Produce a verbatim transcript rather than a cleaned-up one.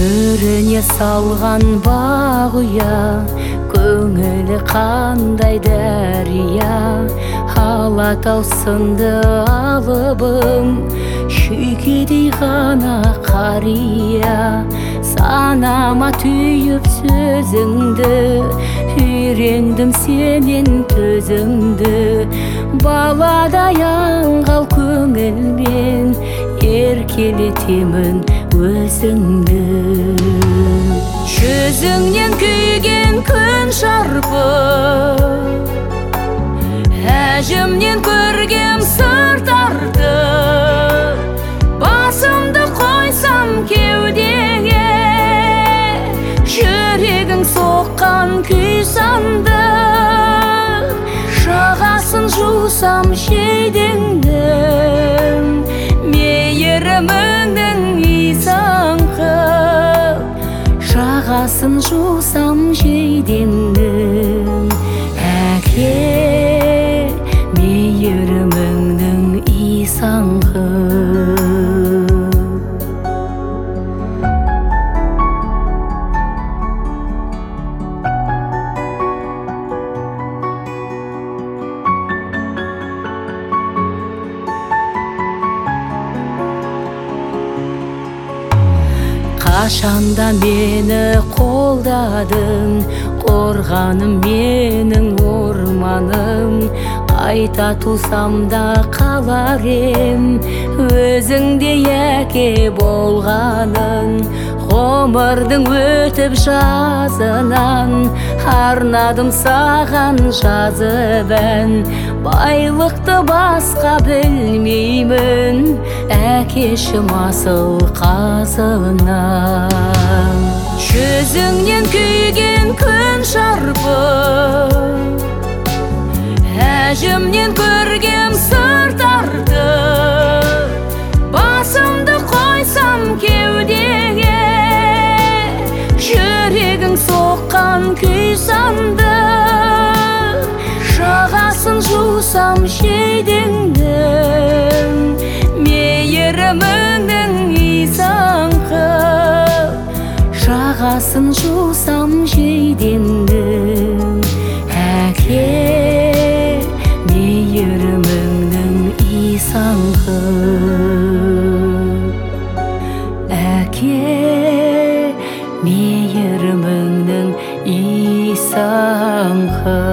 Төріне салған бағуя, көңілі қандай дәрия. Алатау сынды алыбым, шүйкедей ғана қария. Санама түйіп сөзіңді, үйрендім сенен төзімді. Баладай аңғал көңілмен, еркелетемін өзіңді. Жүзіңнен күйген күн шарпып, әжімнен көргем сыртарды. Басымды қойсам кеудеге, жүрегің соққан күй санды. Жағасын жусам жейдеңнің, мейіріміңнің иісін қып. Жағасын жусам жейдеңнің, әке, мейіріміңнің иісін қып. Қашанда мені қолдадың, қорғаным менің орманым. Қайта тусам да қалар ем, өзіңде әке болғанын. Ғұмырдың өтіп жазынан, арнадым саған жазып ән. Байлықты басқа білмеймін, әкешім асыл қазынан. Жүзіңнен күйген күн шарпып, әжімнен көргем сыртарды. Басымды қойсам кеудеге, жүрегің соққан күй санды. Жағасын жусам жейдеңнің, мейіріміңнің иісін қып. Жағасын жусам жейдеңнің, әке, мейіріміңнің иісін қып. Әке, мейіріміңнің иісін қып.